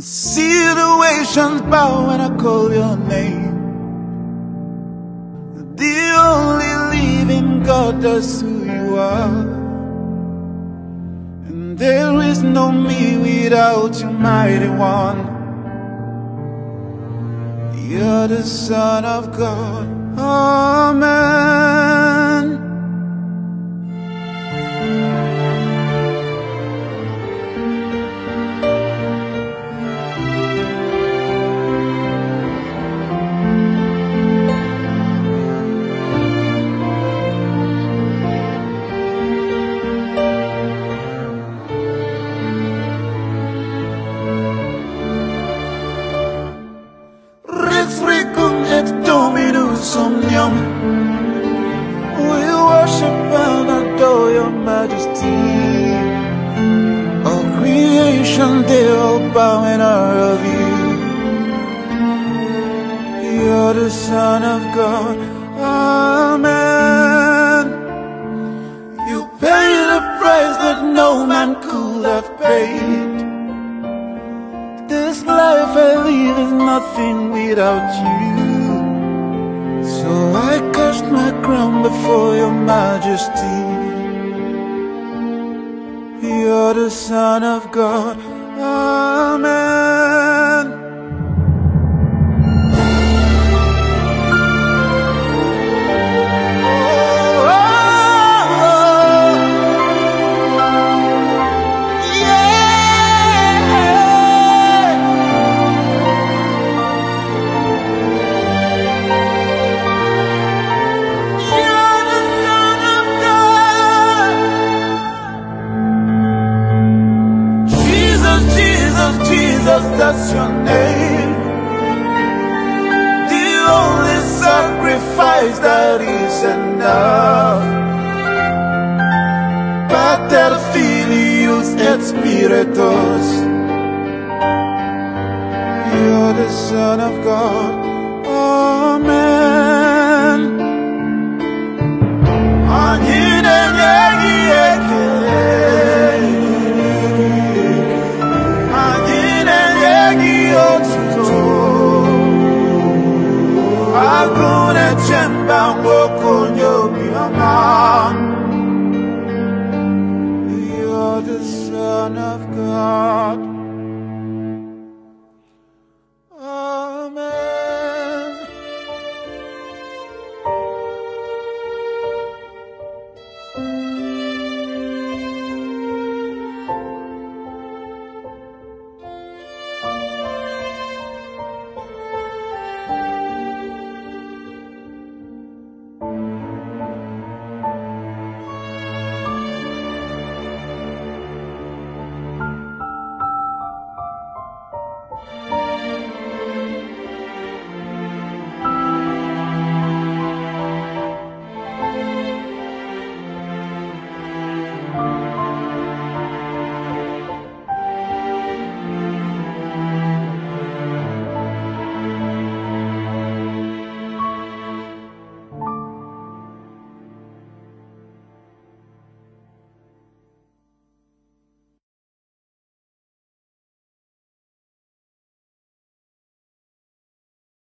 Situations bow when I call your name. The only living God, that's who you are. And there is no me without you, mighty one. You're the Son of God. Amen. Dominus omnium, we worship and adore your majesty. All creation, they all bow in honor of you. You're the Son of God. Amen. You paid a price that no man could have paid. This life I live is nothing without you. So I cast my crown before your majesty. You're the Son of God. Amen. Jesus, that's your name. The only sacrifice that is enough. Pater Filius et Spiritus. You're the Son of God. Amen. You're the Son of God.